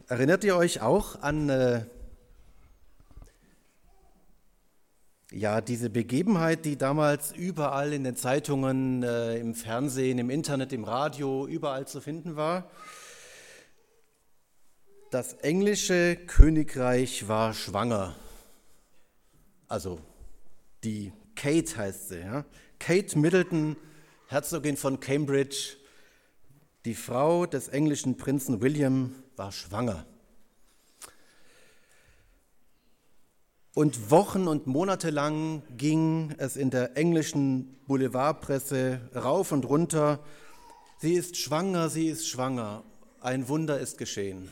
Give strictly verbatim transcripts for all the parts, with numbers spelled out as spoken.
Erinnert ihr euch auch an äh, ja, diese Begebenheit, die damals überall in den Zeitungen, äh, im Fernsehen, im Internet, im Radio, überall zu finden war? Das englische Königreich war schwanger. Also die Kate heißt sie, ja? Kate Middleton, Herzogin von Cambridge, die Frau des englischen Prinzen William, war schwanger. Und Wochen und Monate lang ging es in der englischen Boulevardpresse rauf und runter. Sie ist schwanger, sie ist schwanger. Ein Wunder ist geschehen.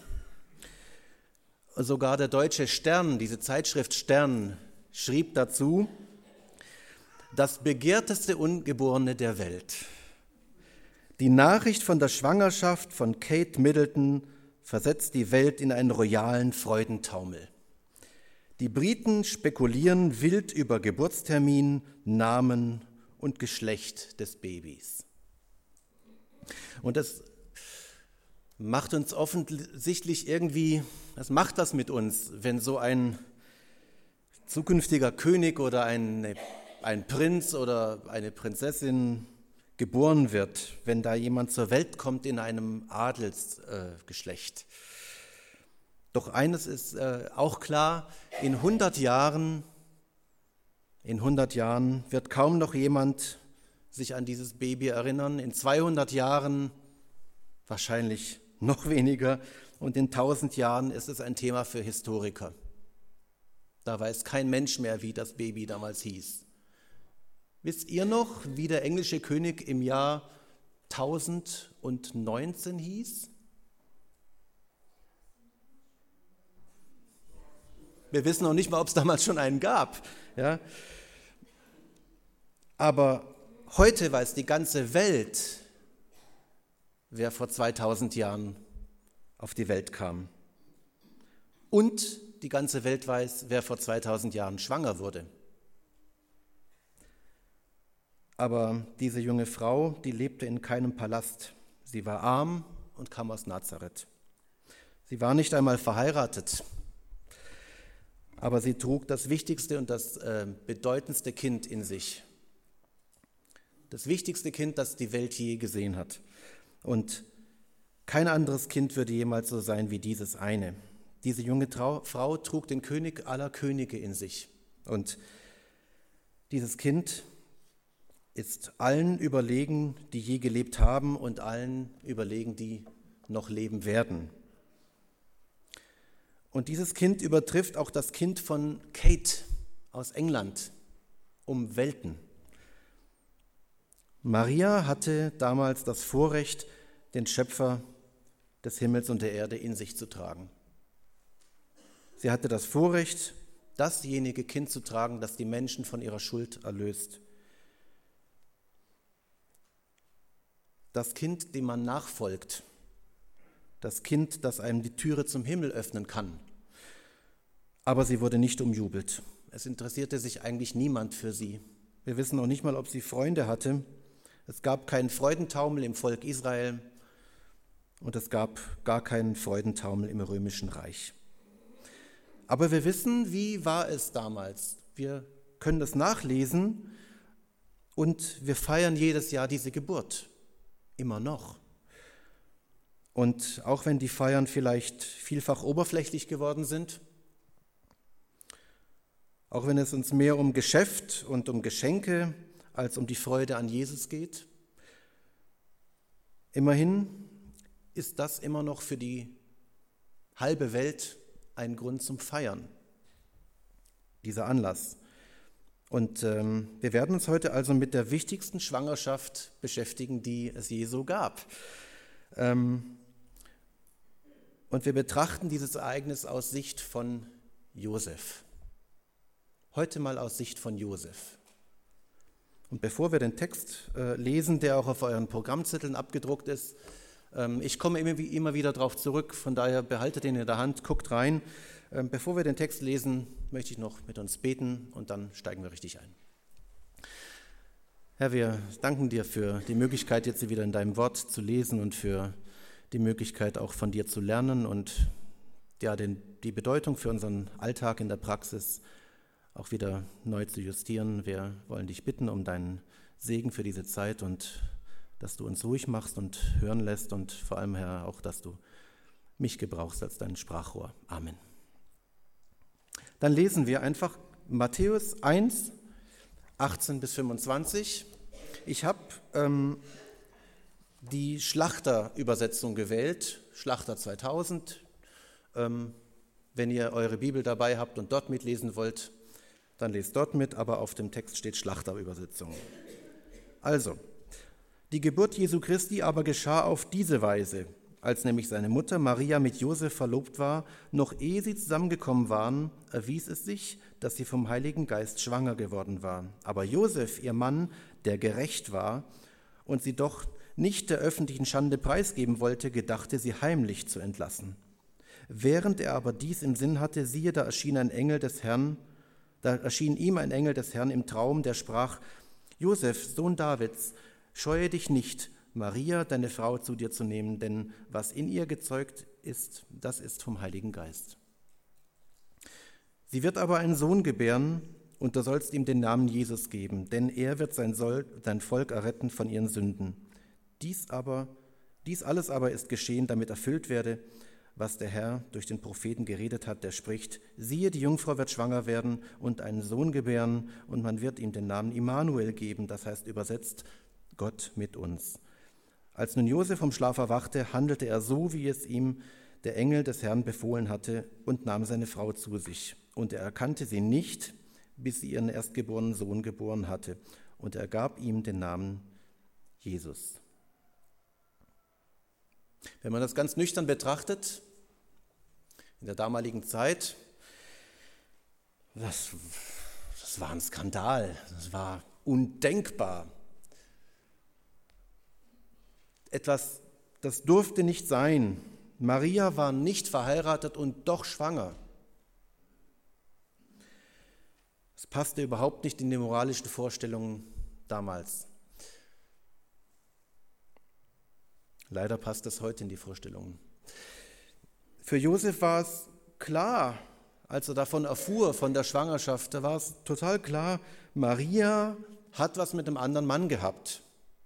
Sogar der deutsche Stern, diese Zeitschrift Stern, schrieb dazu: Das begehrteste Ungeborene der Welt. Die Nachricht von der Schwangerschaft von Kate Middleton versetzt die Welt in einen royalen Freudentaumel. Die Briten spekulieren wild über Geburtstermin, Namen und Geschlecht des Babys. Und das macht uns offensichtlich irgendwie, das macht das mit uns, wenn so ein zukünftiger König oder ein, ein Prinz oder eine Prinzessin geboren wird, wenn da jemand zur Welt kommt in einem Adelsgeschlecht. Äh, Doch eines ist äh, auch klar: In hundert Jahren, in hundert Jahren wird kaum noch jemand sich an dieses Baby erinnern. In zweihundert Jahren wahrscheinlich noch weniger. Und in tausend Jahren ist es ein Thema für Historiker. Da weiß kein Mensch mehr, wie das Baby damals hieß. Wisst ihr noch, wie der englische König im Jahr tausendneunzehn hieß? Wir wissen noch nicht mal, ob es damals schon einen gab. Ja? Aber heute weiß die ganze Welt, wer vor zweitausend Jahren auf die Welt kam. Und die ganze Welt weiß, wer vor zweitausend Jahren schwanger wurde. Aber diese junge Frau, die lebte in keinem Palast. Sie war arm und kam aus Nazareth. Sie war nicht einmal verheiratet. Aber sie trug das wichtigste und das äh, bedeutendste Kind in sich. Das wichtigste Kind, das die Welt je gesehen hat. Und kein anderes Kind würde jemals so sein wie dieses eine. Diese junge Trau- Frau trug den König aller Könige in sich. Und dieses Kind ist allen überlegen, die je gelebt haben, und allen überlegen, die noch leben werden. Und dieses Kind übertrifft auch das Kind von Kate aus England um Welten. Maria hatte damals das Vorrecht, den Schöpfer des Himmels und der Erde in sich zu tragen. Sie hatte das Vorrecht, dasjenige Kind zu tragen, das die Menschen von ihrer Schuld erlöst. Das Kind, dem man nachfolgt. Das Kind, das einem die Türe zum Himmel öffnen kann. Aber sie wurde nicht umjubelt. Es interessierte sich eigentlich niemand für sie. Wir wissen noch nicht mal, ob sie Freunde hatte. Es gab keinen Freudentaumel im Volk Israel und es gab gar keinen Freudentaumel im Römischen Reich. Aber wir wissen, wie war es damals. Wir können das nachlesen und wir feiern jedes Jahr diese Geburt. Immer noch. Und auch wenn die Feiern vielleicht vielfach oberflächlich geworden sind, auch wenn es uns mehr um Geschäft und um Geschenke als um die Freude an Jesus geht, immerhin ist das immer noch für die halbe Welt ein Grund zum Feiern, dieser Anlass. Und ähm, wir werden uns heute also mit der wichtigsten Schwangerschaft beschäftigen, die es je so gab. Ähm, und wir betrachten dieses Ereignis aus Sicht von Josef. Heute mal aus Sicht von Josef. Und bevor wir den Text äh, lesen, der auch auf euren Programmzetteln abgedruckt ist, ähm, ich komme immer, immer wieder darauf zurück, von daher behaltet ihn in der Hand, guckt rein. Ähm, bevor wir den Text lesen, möchte ich noch mit uns beten und dann steigen wir richtig ein. Herr, wir danken dir für die Möglichkeit, jetzt wieder in deinem Wort zu lesen und für die Möglichkeit auch von dir zu lernen und ja, den, die Bedeutung für unseren Alltag in der Praxis auch wieder neu zu justieren. Wir wollen dich bitten um deinen Segen für diese Zeit und dass du uns ruhig machst und hören lässt und vor allem, Herr, auch, dass du mich gebrauchst als dein Sprachrohr. Amen. Dann lesen wir einfach Matthäus eins, achtzehn bis fünfundzwanzig. Ich habe ähm, die Schlachter-Übersetzung gewählt, Schlachter zweitausend. Ähm, wenn ihr eure Bibel dabei habt und dort mitlesen wollt, dann lest dort mit, aber auf dem Text steht Schlachter-Übersetzung. Also, die Geburt Jesu Christi aber geschah auf diese Weise, als nämlich seine Mutter Maria mit Josef verlobt war, noch ehe sie zusammengekommen waren, erwies es sich, dass sie vom Heiligen Geist schwanger geworden war. Aber Josef, ihr Mann, der gerecht war und sie doch nicht der öffentlichen Schande preisgeben wollte, gedachte, sie heimlich zu entlassen. Während er aber dies im Sinn hatte, siehe, da erschien ein Engel des Herrn, da erschien ihm ein Engel des Herrn im Traum, der sprach: Josef, Sohn Davids, scheue dich nicht, Maria, deine Frau, zu dir zu nehmen, denn was in ihr gezeugt ist, das ist vom Heiligen Geist. Sie wird aber einen Sohn gebären, und du sollst ihm den Namen Jesus geben, denn er wird sein, Soll, sein Volk erretten von ihren Sünden. Dies aber, dies alles aber ist geschehen, damit erfüllt werde, was der Herr durch den Propheten geredet hat, der spricht: Siehe, die Jungfrau wird schwanger werden und einen Sohn gebären, und man wird ihm den Namen Immanuel geben, das heißt übersetzt Gott mit uns. Als nun Josef vom Schlaf erwachte, handelte er so, wie es ihm der Engel des Herrn befohlen hatte, und nahm seine Frau zu sich. Und er erkannte sie nicht, bis sie ihren erstgeborenen Sohn geboren hatte. Und er gab ihm den Namen Jesus. Wenn man das ganz nüchtern betrachtet, in der damaligen Zeit, das, das war ein Skandal, das war undenkbar. Etwas, das durfte nicht sein. Maria war nicht verheiratet und doch schwanger. Es passte überhaupt nicht in die moralischen Vorstellungen damals. Leider passt es heute in die Vorstellungen. Für Josef war es klar, als er davon erfuhr, von der Schwangerschaft, da war es total klar, Maria hat was mit einem anderen Mann gehabt.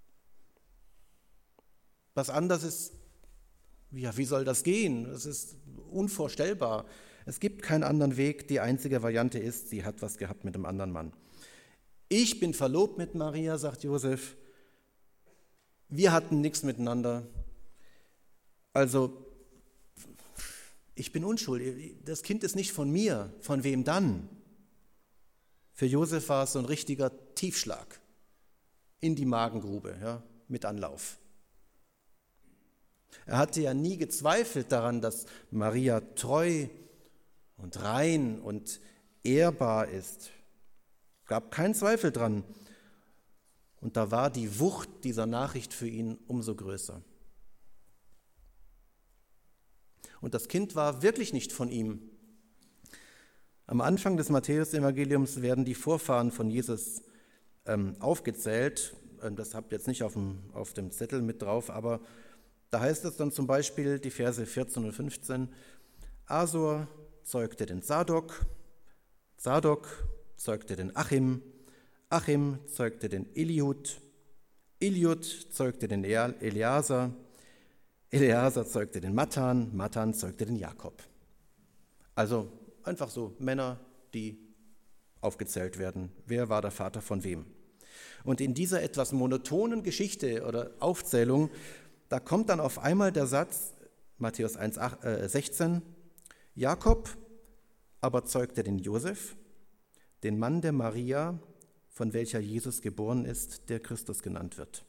Was anderes ist, ja, wie soll das gehen? Das ist unvorstellbar. Es gibt keinen anderen Weg. Die einzige Variante ist, sie hat was gehabt mit einem anderen Mann. Ich bin verlobt mit Maria, sagt Josef. Wir hatten nichts miteinander. Also, ich bin unschuldig. Das Kind ist nicht von mir. Von wem dann? Für Josef war es so ein richtiger Tiefschlag in die Magengrube, ja, mit Anlauf. Er hatte ja nie gezweifelt daran, dass Maria treu und rein und ehrbar ist. Es gab keinen Zweifel dran. Und da war die Wucht dieser Nachricht für ihn umso größer. Und das Kind war wirklich nicht von ihm. Am Anfang des Matthäus-Evangeliums werden die Vorfahren von Jesus ähm, aufgezählt. Das habt ihr jetzt nicht auf dem, auf dem Zettel mit drauf, aber da heißt es dann zum Beispiel die Verse vierzehn und fünfzehn: Asor zeugte den Sadok, Sadok zeugte den Achim, Achim zeugte den Eliud, Eliud zeugte den Eleazar, Eleazar zeugte den Matan, Matan zeugte den Jakob. Also einfach so Männer, die aufgezählt werden. Wer war der Vater von wem? Und in dieser etwas monotonen Geschichte oder Aufzählung, da kommt dann auf einmal der Satz, Matthäus eins, sechzehn, Jakob aber zeugte den Josef, den Mann der Maria, von welcher Jesus geboren ist, der Christus genannt wird.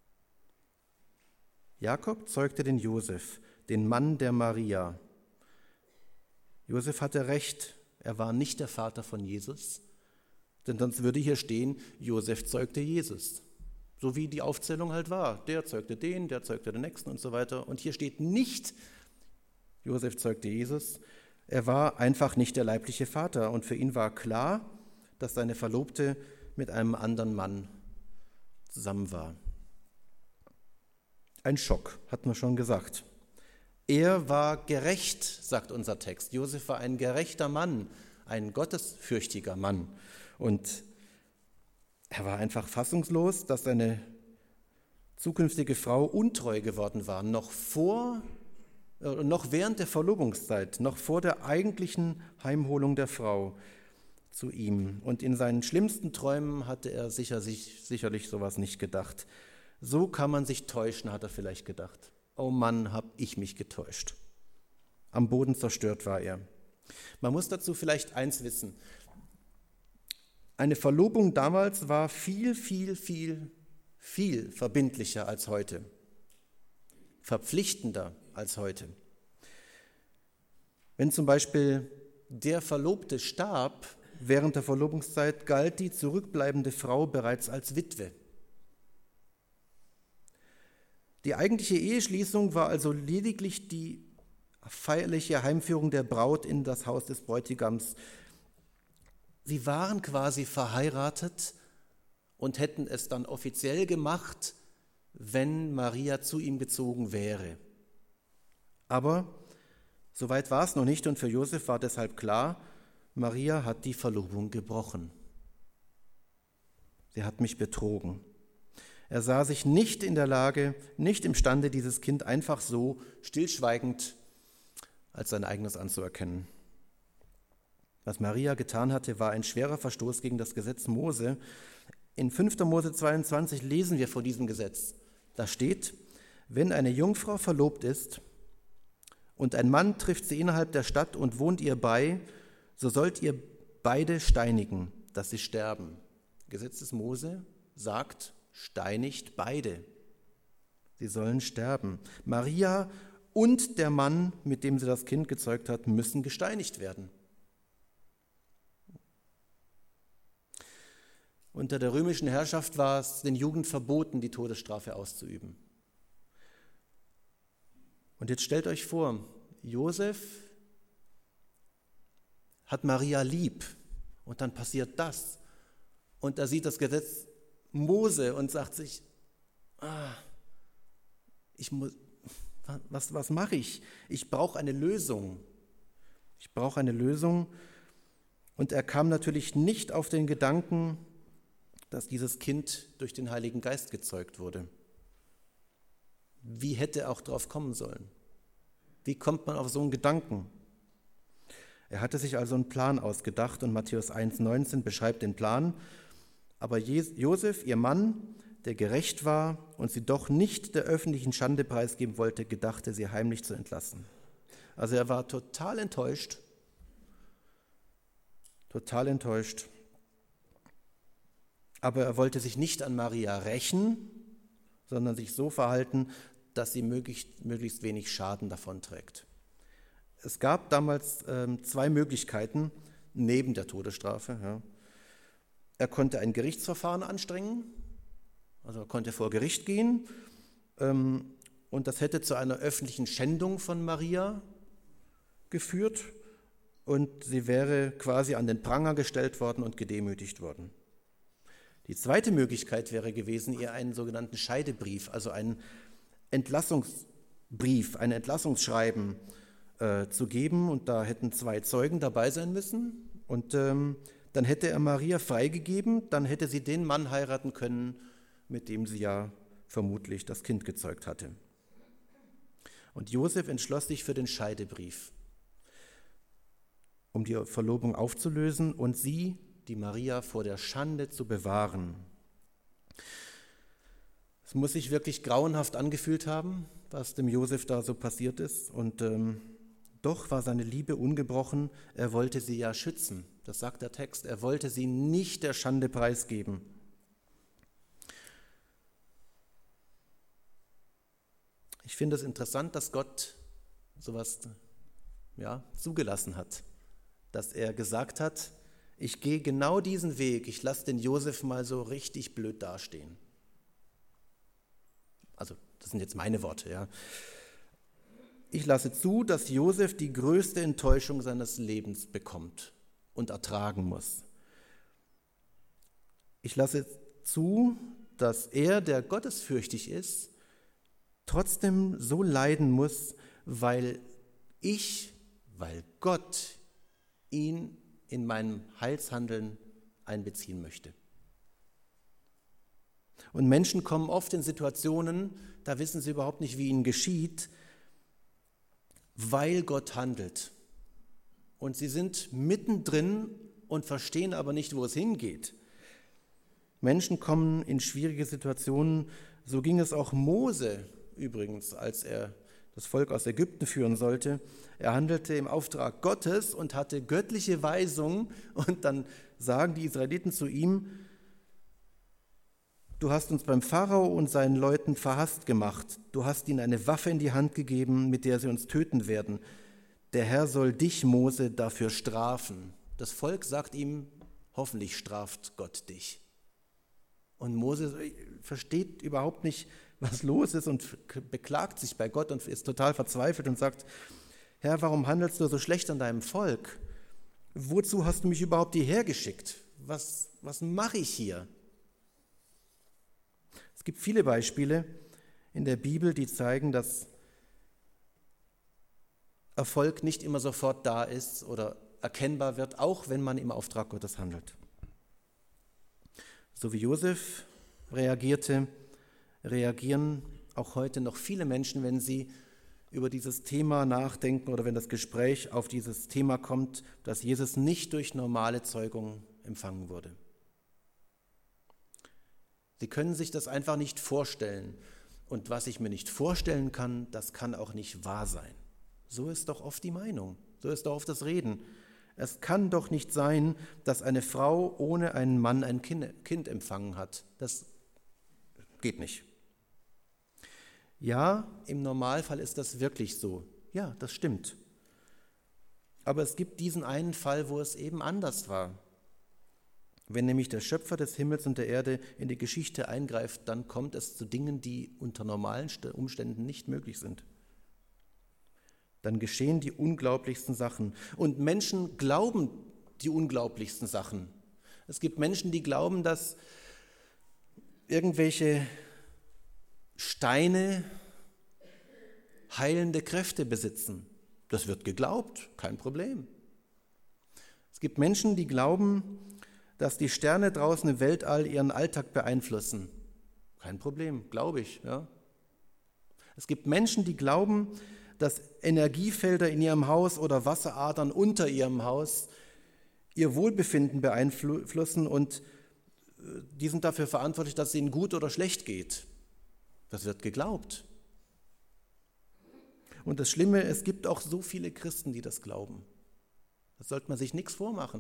Jakob zeugte den Josef, den Mann der Maria. Josef hatte recht, er war nicht der Vater von Jesus, denn sonst würde hier stehen, Josef zeugte Jesus. So wie die Aufzählung halt war. Der zeugte den, der zeugte den Nächsten und so weiter. Und hier steht nicht, Josef zeugte Jesus. Er war einfach nicht der leibliche Vater. Und für ihn war klar, dass seine Verlobte mit einem anderen Mann zusammen war. Ein Schock, hat man schon gesagt. Er war gerecht, sagt unser Text. Josef war ein gerechter Mann, ein gottesfürchtiger Mann. Und er war einfach fassungslos, dass seine zukünftige Frau untreu geworden war, noch vor, äh, noch während der Verlobungszeit, noch vor der eigentlichen Heimholung der Frau zu ihm. Und in seinen schlimmsten Träumen hatte er sicher, sich, sicherlich sowas nicht gedacht. So kann man sich täuschen, hat er vielleicht gedacht. Oh Mann, hab ich mich getäuscht. Am Boden zerstört war er. Man muss dazu vielleicht eins wissen. Eine Verlobung damals war viel, viel, viel, viel verbindlicher als heute. Verpflichtender als heute. Wenn zum Beispiel der Verlobte starb, während der Verlobungszeit galt die zurückbleibende Frau bereits als Witwe. Die eigentliche Eheschließung war also lediglich die feierliche Heimführung der Braut in das Haus des Bräutigams. Sie waren quasi verheiratet und hätten es dann offiziell gemacht, wenn Maria zu ihm gezogen wäre. Aber so weit war es noch nicht und für Josef war deshalb klar, Maria hat die Verlobung gebrochen. Sie hat mich betrogen. Er sah sich nicht in der Lage, nicht imstande, dieses Kind einfach so stillschweigend als sein eigenes anzuerkennen. Was Maria getan hatte, war ein schwerer Verstoß gegen das Gesetz Mose. In fünfter Mose zweiundzwanzig lesen wir von diesem Gesetz. Da steht, wenn eine Jungfrau verlobt ist und ein Mann trifft sie innerhalb der Stadt und wohnt ihr bei, so sollt ihr beide steinigen, dass sie sterben. Gesetz des Mose sagt, steinigt beide. Sie sollen sterben. Maria und der Mann, mit dem sie das Kind gezeugt hat, müssen gesteinigt werden. Unter der römischen Herrschaft war es den Juden verboten, die Todesstrafe auszuüben. Und jetzt stellt euch vor, Josef hat Maria lieb und dann passiert das. Und er sieht das Gesetz Mose und sagt sich, ah, ich muss, was, was mache ich? Ich brauche eine Lösung. Ich brauche eine Lösung. Und er kam natürlich nicht auf den Gedanken, dass dieses Kind durch den Heiligen Geist gezeugt wurde. Wie hätte er auch drauf kommen sollen? Wie kommt man auf so einen Gedanken? Er hatte sich also einen Plan ausgedacht und Matthäus eins neunzehn beschreibt den Plan. Aber Josef, ihr Mann, der gerecht war und sie doch nicht der öffentlichen Schande preisgeben wollte, gedachte, sie heimlich zu entlassen. Also er war total enttäuscht, total enttäuscht. Aber er wollte sich nicht an Maria rächen, sondern sich so verhalten, dass sie möglichst, möglichst wenig Schaden davonträgt. Es gab damals ähm, zwei Möglichkeiten neben der Todesstrafe. Ja. Er konnte ein Gerichtsverfahren anstrengen, also er konnte vor Gericht gehen ähm, und das hätte zu einer öffentlichen Schändung von Maria geführt und sie wäre quasi an den Pranger gestellt worden und gedemütigt worden. Die zweite Möglichkeit wäre gewesen, ihr einen sogenannten Scheidebrief, also einen Entlassungsbrief, ein Entlassungsschreiben äh, zu geben und da hätten zwei Zeugen dabei sein müssen und ähm, dann hätte er Maria freigegeben, dann hätte sie den Mann heiraten können, mit dem sie ja vermutlich das Kind gezeugt hatte. Und Josef entschloss sich für den Scheidebrief, um die Verlobung aufzulösen und sie, die Maria, vor der Schande zu bewahren. Es muss sich wirklich grauenhaft angefühlt haben, was dem Josef da so passiert ist. Und ähm, doch war seine Liebe ungebrochen. Er wollte sie ja schützen. Das sagt der Text. Er wollte sie nicht der Schande preisgeben. Ich finde es interessant, dass Gott sowas ja, zugelassen hat. Dass er gesagt hat, ich gehe genau diesen Weg, ich lasse den Josef mal so richtig blöd dastehen. Also, das sind jetzt meine Worte, ja. Ich lasse zu, dass Josef die größte Enttäuschung seines Lebens bekommt und ertragen muss. Ich lasse zu, dass er, der gottesfürchtig ist, trotzdem so leiden muss, weil ich, weil Gott ihn in meinem Heilshandeln einbeziehen möchte. Und Menschen kommen oft in Situationen, da wissen sie überhaupt nicht, wie ihnen geschieht, weil Gott handelt. Und sie sind mittendrin und verstehen aber nicht, wo es hingeht. Menschen kommen in schwierige Situationen. So ging es auch Mose übrigens, als er das Volk aus Ägypten führen sollte. Er handelte im Auftrag Gottes und hatte göttliche Weisung. Und dann sagen die Israeliten zu ihm: Du hast uns beim Pharao und seinen Leuten verhasst gemacht. Du hast ihnen eine Waffe in die Hand gegeben, mit der sie uns töten werden. Der Herr soll dich, Mose, dafür strafen. Das Volk sagt ihm: Hoffentlich straft Gott dich. Und Mose versteht überhaupt nicht, was los ist und beklagt sich bei Gott und ist total verzweifelt und sagt: Herr, warum handelst du so schlecht an deinem Volk? Wozu hast du mich überhaupt hierher geschickt? Was, was mache ich hier? Es gibt viele Beispiele in der Bibel, die zeigen, dass Erfolg nicht immer sofort da ist oder erkennbar wird, auch wenn man im Auftrag Gottes handelt. So wie Josef reagierte, reagieren auch heute noch viele Menschen, wenn sie über dieses Thema nachdenken oder wenn das Gespräch auf dieses Thema kommt, dass Jesus nicht durch normale Zeugung empfangen wurde. Sie können sich das einfach nicht vorstellen. Und was ich mir nicht vorstellen kann, das kann auch nicht wahr sein. So ist doch oft die Meinung, so ist doch oft das Reden. Es kann doch nicht sein, dass eine Frau ohne einen Mann ein Kind, Kind empfangen hat. Das geht nicht. Ja, im Normalfall ist das wirklich so. Ja, das stimmt. Aber es gibt diesen einen Fall, wo es eben anders war. Wenn nämlich der Schöpfer des Himmels und der Erde in die Geschichte eingreift, dann kommt es zu Dingen, die unter normalen Umständen nicht möglich sind. Dann geschehen die unglaublichsten Sachen. Und Menschen glauben die unglaublichsten Sachen. Es gibt Menschen, die glauben, dass irgendwelche Steine heilende Kräfte besitzen. Das wird geglaubt, kein Problem. Es gibt Menschen, die glauben, dass die Sterne draußen im Weltall ihren Alltag beeinflussen. Kein Problem, glaube ich. Ja. Es gibt Menschen, die glauben, dass Energiefelder in ihrem Haus oder Wasseradern unter ihrem Haus ihr Wohlbefinden beeinflussen und die sind dafür verantwortlich, dass es ihnen gut oder schlecht geht. Das wird geglaubt. Und das Schlimme, es gibt auch so viele Christen, die das glauben. Da sollte man sich nichts vormachen.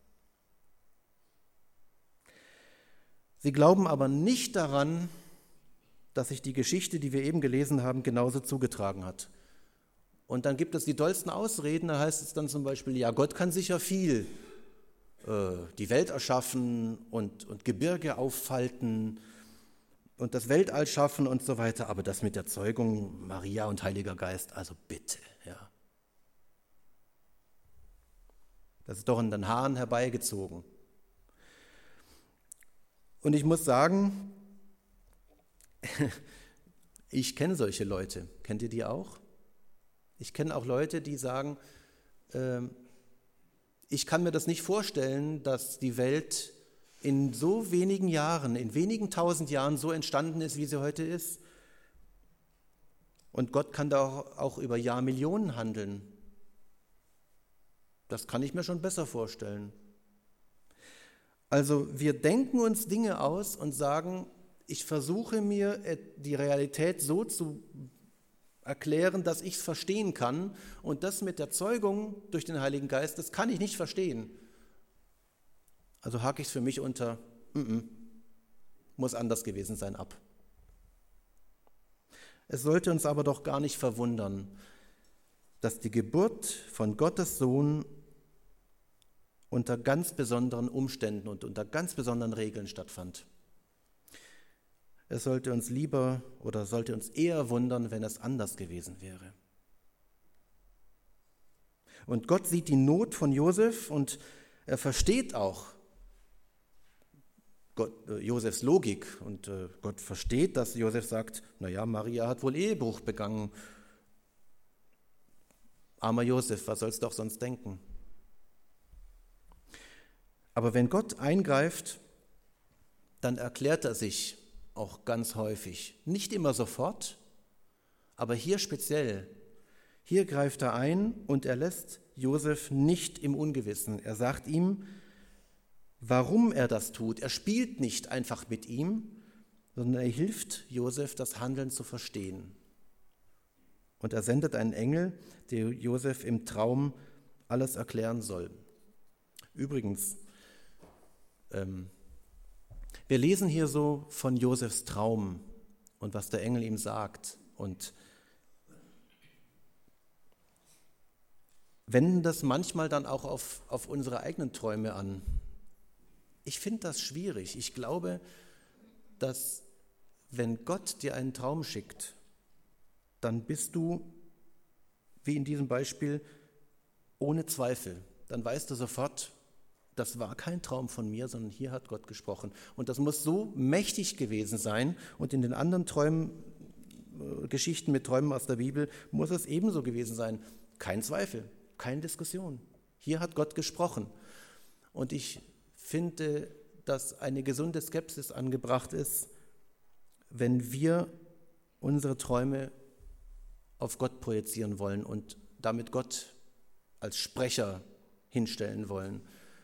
Sie glauben aber nicht daran, dass sich die Geschichte, die wir eben gelesen haben, genauso zugetragen hat. Und dann gibt es die dollsten Ausreden, da heißt es dann zum Beispiel, ja, Gott kann sicher viel, äh, die Welt erschaffen und, und Gebirge auffalten und das Weltall schaffen und so weiter, aber das mit der Zeugung, Maria und Heiliger Geist, also bitte, ja. Das ist doch in den Haaren herbeigezogen. Und ich muss sagen, ich kenne solche Leute. Kennt ihr die auch? Ich kenne auch Leute, die sagen, äh, ich kann mir das nicht vorstellen, dass die Welt in so wenigen Jahren, in wenigen tausend Jahren so entstanden ist, wie sie heute ist. Und Gott kann da auch, auch über Jahrmillionen handeln. Das kann ich mir schon besser vorstellen. Also wir denken uns Dinge aus und sagen, ich versuche mir die Realität so zu erklären, dass ich es verstehen kann. Und das mit der Zeugung durch den Heiligen Geist, das kann ich nicht verstehen. Also hake ich es für mich unter, m-m, muss anders gewesen sein, ab. Es sollte uns aber doch gar nicht verwundern, dass die Geburt von Gottes Sohn unter ganz besonderen Umständen und unter ganz besonderen Regeln stattfand. Es sollte uns lieber oder sollte uns eher wundern, wenn es anders gewesen wäre. Und Gott sieht die Not von Josef und er versteht auch Gott, äh, Josefs Logik. Und äh, Gott versteht, dass Josef sagt, naja, Maria hat wohl Ehebruch begangen. Armer Josef, was sollst du auch sonst denken? Aber wenn Gott eingreift, dann erklärt er sich auch ganz häufig. Nicht immer sofort, aber hier speziell. Hier greift er ein und er lässt Josef nicht im Ungewissen. Er sagt ihm, warum er das tut. Er spielt nicht einfach mit ihm, sondern er hilft Josef, das Handeln zu verstehen. Und er sendet einen Engel, der Josef im Traum alles erklären soll. Übrigens, ähm, wir lesen hier so von Josefs Traum und was der Engel ihm sagt und wenden das manchmal dann auch auf, auf unsere eigenen Träume an. Ich finde das schwierig. Ich glaube, dass wenn Gott dir einen Traum schickt, dann bist du, wie in diesem Beispiel, ohne Zweifel. Dann weißt du sofort, das war kein Traum von mir, sondern hier hat Gott gesprochen. Und das muss so mächtig gewesen sein. Und in den anderen Träumen, Geschichten mit Träumen aus der Bibel muss es ebenso gewesen sein. Kein Zweifel, keine Diskussion. Hier hat Gott gesprochen. Und ich finde, dass eine gesunde Skepsis angebracht ist, wenn wir unsere Träume auf Gott projizieren wollen und damit Gott als Sprecher hinstellen wollen.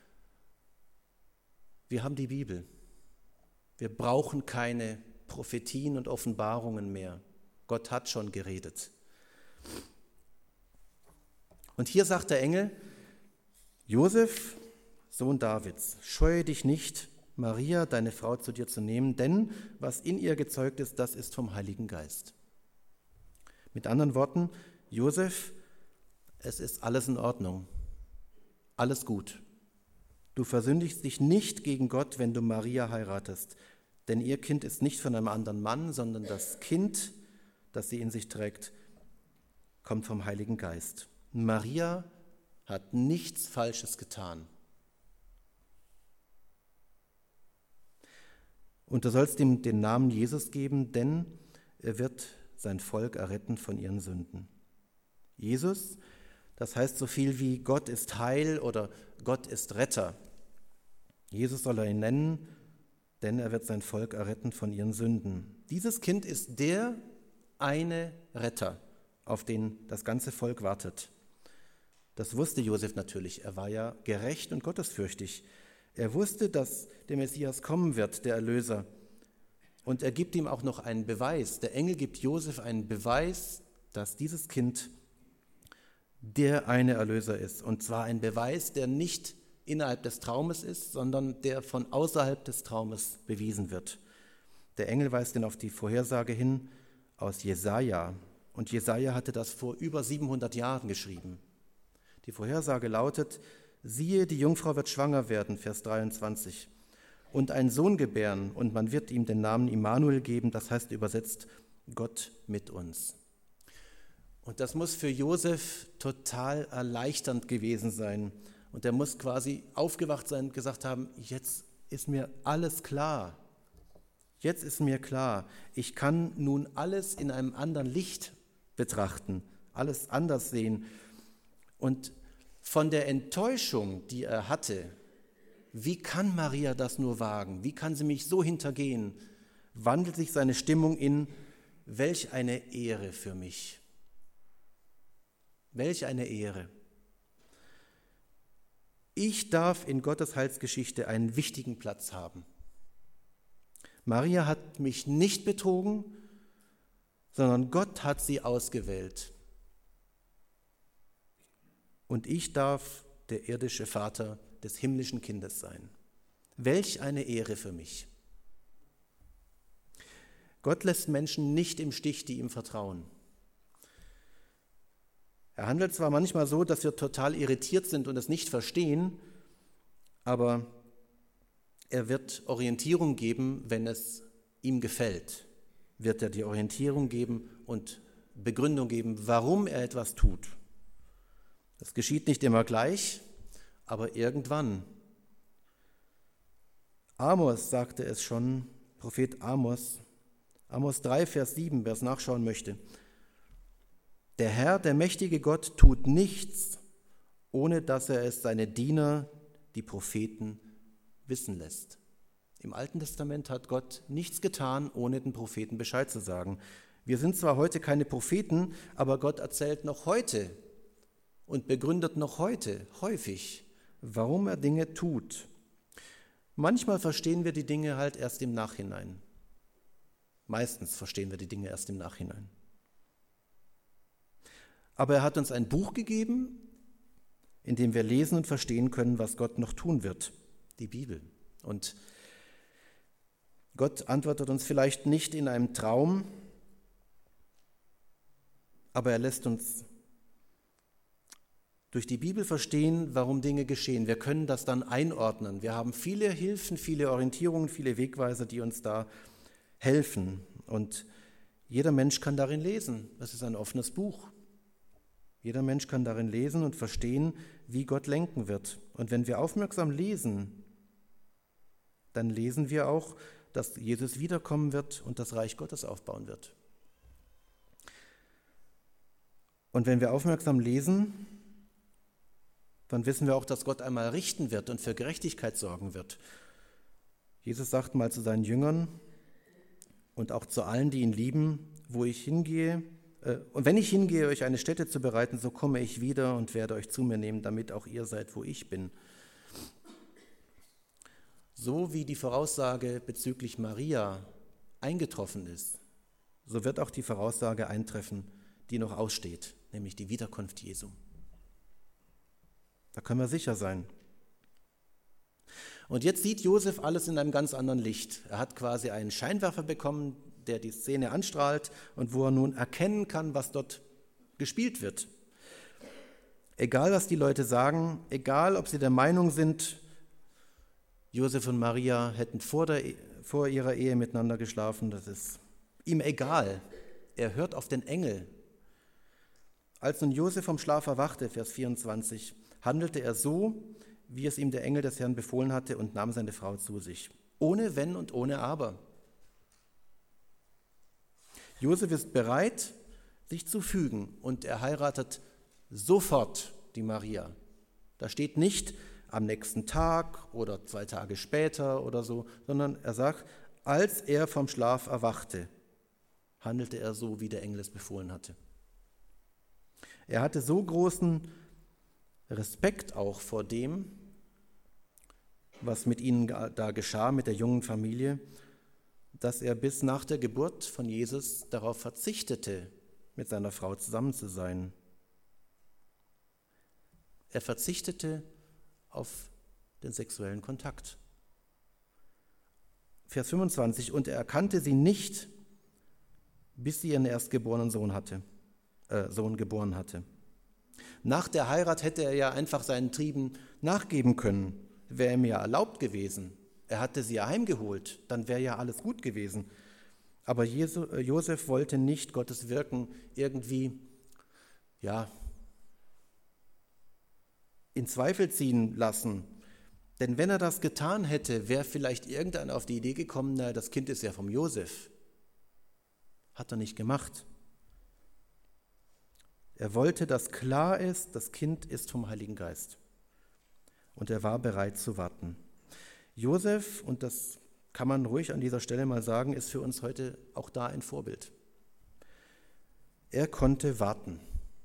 Wir haben die Bibel. Wir brauchen keine Prophetien und Offenbarungen mehr. Gott hat schon geredet. Und hier sagt der Engel, Josef, Sohn Davids, scheue dich nicht, Maria, deine Frau, zu dir zu nehmen, denn was in ihr gezeugt ist, das ist vom Heiligen Geist. Mit anderen Worten, Josef, es ist alles in Ordnung, alles gut. Du versündigst dich nicht gegen Gott, wenn du Maria heiratest, denn ihr Kind ist nicht von einem anderen Mann, sondern das Kind, das sie in sich trägt, kommt vom Heiligen Geist. Maria hat nichts Falsches getan. Und du sollst ihm den Namen Jesus geben, denn er wird sein Volk erretten von ihren Sünden. Jesus, das heißt so viel wie Gott ist Heil oder Gott ist Retter. Jesus soll er ihn nennen, denn er wird sein Volk erretten von ihren Sünden. Dieses Kind ist der eine Retter, auf den das ganze Volk wartet. Das wusste Josef natürlich, er war ja gerecht und gottesfürchtig. Er wusste, dass der Messias kommen wird, der Erlöser. Und er gibt ihm auch noch einen Beweis. Der Engel gibt Josef einen Beweis, dass dieses Kind der eine Erlöser ist. Und zwar ein Beweis, der nicht innerhalb des Traumes ist, sondern der von außerhalb des Traumes bewiesen wird. Der Engel weist ihn auf die Vorhersage hin aus Jesaja. Und Jesaja hatte das vor über siebenhundert Jahren geschrieben. Die Vorhersage lautet, siehe, die Jungfrau wird schwanger werden, Vers dreiundzwanzig, und einen Sohn gebären, und man wird ihm den Namen Immanuel geben, das heißt übersetzt, Gott mit uns. Und das muss für Josef total erleichternd gewesen sein. Und er muss quasi aufgewacht sein und gesagt haben, jetzt ist mir alles klar. Jetzt ist mir klar, ich kann nun alles in einem anderen Licht betrachten, alles anders sehen. Und von der Enttäuschung, die er hatte, wie kann Maria das nur wagen? Wie kann sie mich so hintergehen? Wandelt sich seine Stimmung in, welch eine Ehre für mich. Welch eine Ehre. Ich darf in Gottes Heilsgeschichte einen wichtigen Platz haben. Maria hat mich nicht betrogen, sondern Gott hat sie ausgewählt. Und ich darf der irdische Vater des himmlischen Kindes sein. Welch eine Ehre für mich. Gott lässt Menschen nicht im Stich, die ihm vertrauen. Er handelt zwar manchmal so, dass wir total irritiert sind und es nicht verstehen, aber er wird Orientierung geben, wenn es ihm gefällt. Wird er die Orientierung geben und Begründung geben, warum er etwas tut. Das geschieht nicht immer gleich, aber irgendwann. Amos sagte es schon, Prophet Amos, Amos drei, Vers sieben, wer es nachschauen möchte. Der Herr, der mächtige Gott, tut nichts, ohne dass er es seine Diener, die Propheten, wissen lässt. Im Alten Testament hat Gott nichts getan, ohne den Propheten Bescheid zu sagen. Wir sind zwar heute keine Propheten, aber Gott erzählt noch heute und begründet noch heute häufig, warum er Dinge tut. Manchmal verstehen wir die Dinge halt erst im Nachhinein. Meistens verstehen wir die Dinge erst im Nachhinein. Aber er hat uns ein Buch gegeben, in dem wir lesen und verstehen können, was Gott noch tun wird, die Bibel. Und Gott antwortet uns vielleicht nicht in einem Traum, aber er lässt uns durch die Bibel verstehen, warum Dinge geschehen. Wir können das dann einordnen. Wir haben viele Hilfen, viele Orientierungen, viele Wegweiser, die uns da helfen. Und jeder Mensch kann darin lesen. Das ist ein offenes Buch. Jeder Mensch kann darin lesen und verstehen, wie Gott lenken wird. Und wenn wir aufmerksam lesen, dann lesen wir auch, dass Jesus wiederkommen wird und das Reich Gottes aufbauen wird. Und wenn wir aufmerksam lesen, dann wissen wir auch, dass Gott einmal richten wird und für Gerechtigkeit sorgen wird. Jesus sagt mal zu seinen Jüngern und auch zu allen, die ihn lieben, wo ich hingehe, äh, und wenn ich hingehe, euch eine Stätte zu bereiten, so komme ich wieder und werde euch zu mir nehmen, damit auch ihr seid, wo ich bin. So wie die Voraussage bezüglich Maria eingetroffen ist, so wird auch die Voraussage eintreffen, die noch aussteht, nämlich die Wiederkunft Jesu. Da können wir sicher sein. Und jetzt sieht Josef alles in einem ganz anderen Licht. Er hat quasi einen Scheinwerfer bekommen, der die Szene anstrahlt und wo er nun erkennen kann, was dort gespielt wird. Egal, was die Leute sagen, egal, ob sie der Meinung sind, Josef und Maria hätten vor, der, vor ihrer Ehe miteinander geschlafen, das ist ihm egal. Er hört auf den Engel. Als nun Josef vom Schlaf erwachte, Vers vierundzwanzig, handelte er so, wie es ihm der Engel des Herrn befohlen hatte, und nahm seine Frau zu sich, ohne Wenn und ohne Aber. Josef ist bereit, sich zu fügen, und er heiratet sofort die Maria. Da steht nicht am nächsten Tag oder zwei Tage später oder so, sondern er sagt, als er vom Schlaf erwachte, handelte er so, wie der Engel es befohlen hatte. Er hatte so großen Respekt auch vor dem, was mit ihnen da geschah, mit der jungen Familie, dass er bis nach der Geburt von Jesus darauf verzichtete, mit seiner Frau zusammen zu sein. Er verzichtete auf den sexuellen Kontakt. Vers fünfundzwanzig, und er erkannte sie nicht, bis sie ihren erstgeborenen Sohn hatte, äh, Sohn geboren hatte. Nach der Heirat hätte er ja einfach seinen Trieben nachgeben können, wäre ihm ja erlaubt gewesen. Er hatte sie ja heimgeholt, dann wäre ja alles gut gewesen. Aber Jesu, äh, Josef wollte nicht Gottes Wirken irgendwie, ja, in Zweifel ziehen lassen. Denn wenn er das getan hätte, wäre vielleicht irgendeiner auf die Idee gekommen, na, das Kind ist ja vom Josef. Hat er nicht gemacht. Er wollte, dass klar ist, das Kind ist vom Heiligen Geist. Und er war bereit zu warten. Josef, und das kann man ruhig an dieser Stelle mal sagen, ist für uns heute auch da ein Vorbild. Er konnte warten.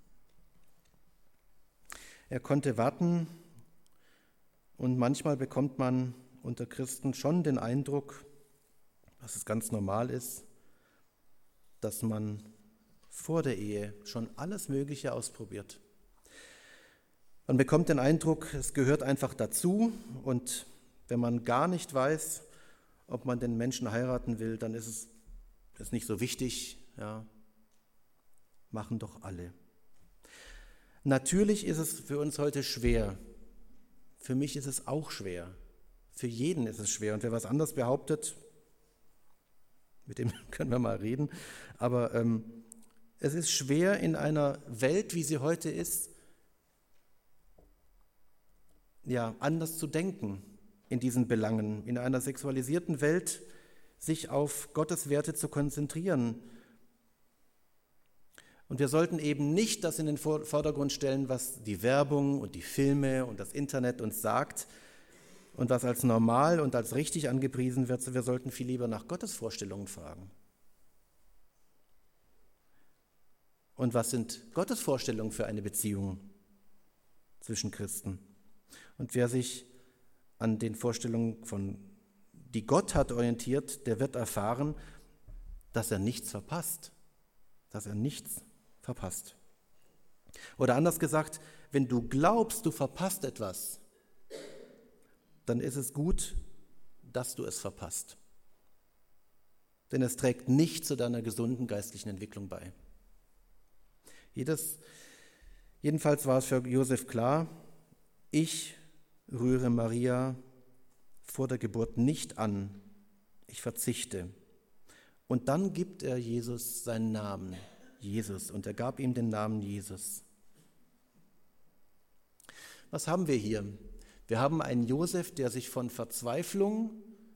Er konnte warten, und manchmal bekommt man unter Christen schon den Eindruck, dass es ganz normal ist, dass man vor der Ehe schon alles Mögliche ausprobiert. Man bekommt den Eindruck, es gehört einfach dazu, und wenn man gar nicht weiß, ob man den Menschen heiraten will, dann ist es ist nicht so wichtig, ja, machen doch alle. Natürlich ist es für uns heute schwer. Für mich ist es auch schwer. Für jeden ist es schwer. Und wer was anderes behauptet, mit dem können wir mal reden. Aber ähm, es ist schwer in einer Welt, wie sie heute ist, ja, anders zu denken in diesen Belangen. In einer sexualisierten Welt sich auf Gottes Werte zu konzentrieren. Und wir sollten eben nicht das in den Vordergrund stellen, was die Werbung und die Filme und das Internet uns sagt und was als normal und als richtig angepriesen wird. Wir sollten viel lieber nach Gottes Vorstellungen fragen. Und was sind Gottes Vorstellungen für eine Beziehung zwischen Christen? Und wer sich an den Vorstellungen, von, die Gott hat, orientiert, der wird erfahren, dass er nichts verpasst. Dass er nichts verpasst. Oder anders gesagt, wenn du glaubst, du verpasst etwas, dann ist es gut, dass du es verpasst. Denn es trägt nicht zu deiner gesunden geistlichen Entwicklung bei. Jedes, jedenfalls war es für Josef klar, ich rühre Maria vor der Geburt nicht an, ich verzichte. Und dann gibt er Jesus seinen Namen, Jesus, und er gab ihm den Namen Jesus. Was haben wir hier? Wir haben einen Josef, der sich von Verzweiflung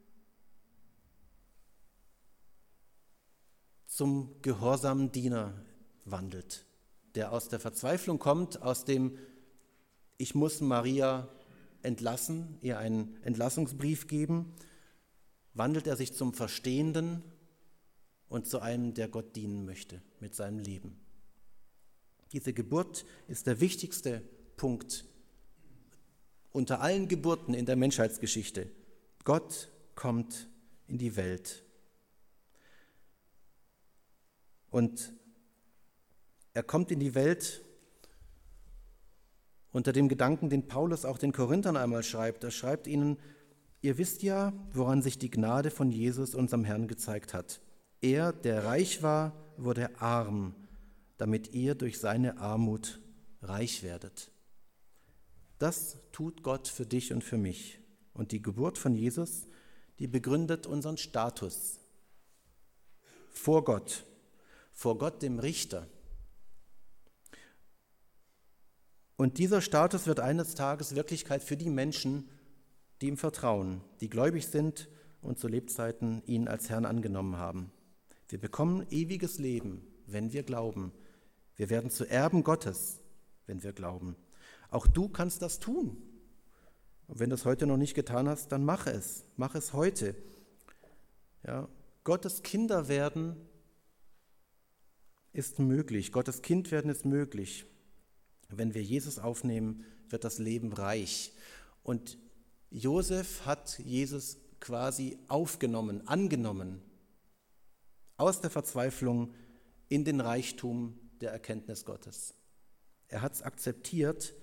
zum gehorsamen Diener wandelt, der aus der Verzweiflung kommt, aus dem ich muss Maria entlassen, ihr einen Entlassungsbrief geben, wandelt er sich zum Verstehenden und zu einem, der Gott dienen möchte mit seinem Leben. Diese Geburt ist der wichtigste Punkt unter allen Geburten in der Menschheitsgeschichte. Gott kommt in die Welt. Und er kommt in die Welt unter dem Gedanken, den Paulus auch den Korinthern einmal schreibt. Er schreibt ihnen, ihr wisst ja, woran sich die Gnade von Jesus, unserem Herrn, gezeigt hat. Er, der reich war, wurde arm, damit ihr durch seine Armut reich werdet. Das tut Gott für dich und für mich. Und die Geburt von Jesus, die begründet unseren Status vor Gott, vor Gott dem Richter. Und dieser Status wird eines Tages Wirklichkeit für die Menschen, die ihm vertrauen, die gläubig sind und zu Lebzeiten ihn als Herrn angenommen haben. Wir bekommen ewiges Leben, wenn wir glauben. Wir werden zu Erben Gottes, wenn wir glauben. Auch du kannst das tun. Und wenn du es heute noch nicht getan hast, dann mach es. Mach es heute. Ja, Gottes Kinder werden ist möglich. Gottes Kind werden ist möglich. Wenn wir Jesus aufnehmen, wird das Leben reich. Und Josef hat Jesus quasi aufgenommen, angenommen, aus der Verzweiflung in den Reichtum der Erkenntnis Gottes. Er hat es akzeptiert.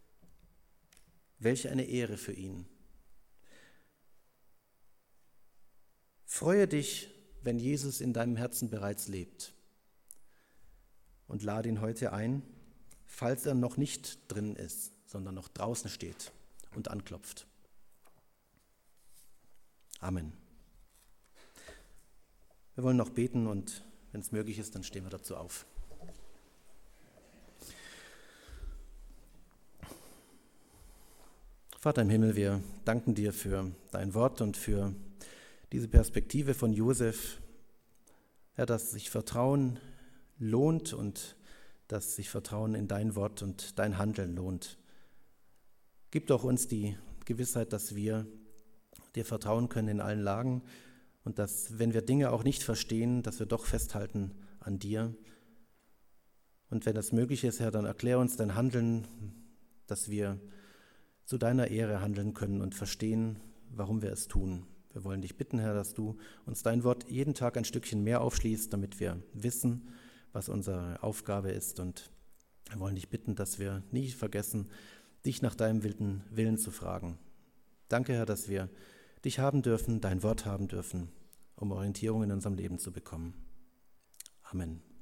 Welch eine Ehre für ihn. Freue dich, wenn Jesus in deinem Herzen bereits lebt. Und lade ihn heute ein, falls er noch nicht drin ist, sondern noch draußen steht und anklopft. Amen. Wir wollen noch beten und wenn es möglich ist, dann stehen wir dazu auf. Vater im Himmel, wir danken dir für dein Wort und für diese Perspektive von Josef, Herr, dass sich Vertrauen lohnt und dass sich Vertrauen in dein Wort und dein Handeln lohnt. Gib doch uns die Gewissheit, dass wir dir vertrauen können in allen Lagen und dass, wenn wir Dinge auch nicht verstehen, dass wir doch festhalten an dir. Und wenn das möglich ist, Herr, dann erklär uns dein Handeln, dass wir zu deiner Ehre handeln können und verstehen, warum wir es tun. Wir wollen dich bitten, Herr, dass du uns dein Wort jeden Tag ein Stückchen mehr aufschließt, damit wir wissen, was unsere Aufgabe ist. Und wir wollen dich bitten, dass wir nie vergessen, dich nach deinem Willen zu fragen. Danke, Herr, dass wir dich haben dürfen, dein Wort haben dürfen, um Orientierung in unserem Leben zu bekommen. Amen.